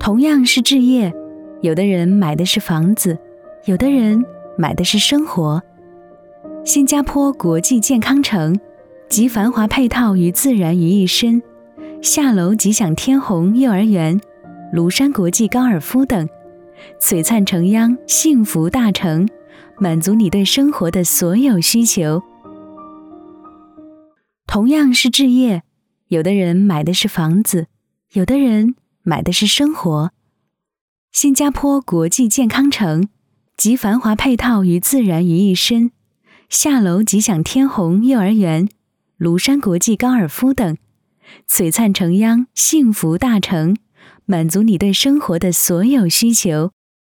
同样是置业，有的人买的是房子，有的人买的是生活。新加坡国际健康城集繁华配套与自然于一身，下楼即享天虹幼儿园、庐山国际高尔夫等，璀璨城央幸福大城，满足你对生活的所有需求。同样是置业，有的人买的是房子，有的人买的是生活。新加坡国际健康城集繁华配套与自然于一身，下楼即享天虹幼儿园、庐山国际高尔夫等，璀璨城央幸福大城，满足你对生活的所有需求。